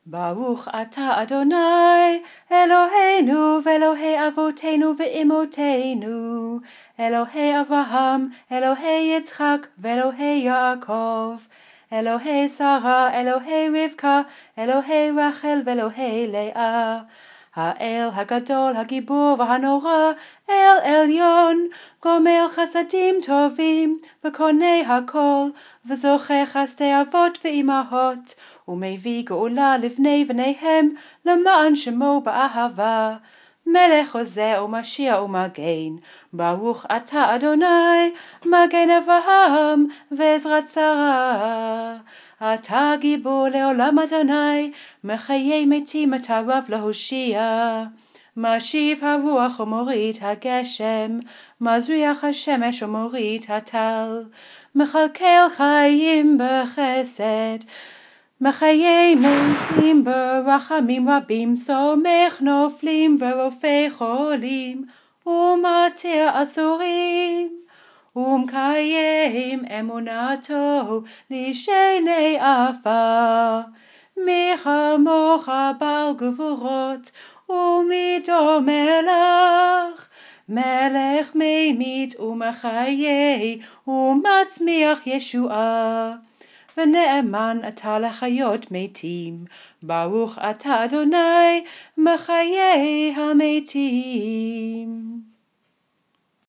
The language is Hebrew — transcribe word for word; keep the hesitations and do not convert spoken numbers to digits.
ברוך אתה אדוני אלוהינו ואלוהי אבותינו ואמותינו, אלוהי אברהם, אלוהי יצחק ואלוהי יעקב, אלוהי שרה, אלוהי רבקה, אלוהי רחל ואלוהי לאה. האל הגדול, הגיבור והנורא, אל עליון, גומל חסדים טובים, וקונה הכל, וזוכה חסדי אבות ואמהות, ומביא גאולה לבני בניהם, למען שמו באהבה. מלך עוזר ומשיע ומגן, ברוך אתה אדוני, מגן אברהם ועזרת שרה. אתה גיבור לעולם אדוני, מחיי מתים אתה רב להושיע. משיב הרוח ומוריד הגשם, מזריח השמש ומוריד הטל, מכלכל חיים בחסד, מחיי מתים ברחמים רבים, סומך נופלים ורופא חולים, ומתיר אסורים, ומקיים אמונתו לשני עפר. מי כמוך בעל גבורות ומידו מלך, מלך ממית ומחיה ומצמיח ישועה, ונאמן אתה לחיות מתים, ברוך אתה אדוני מחיי המתים.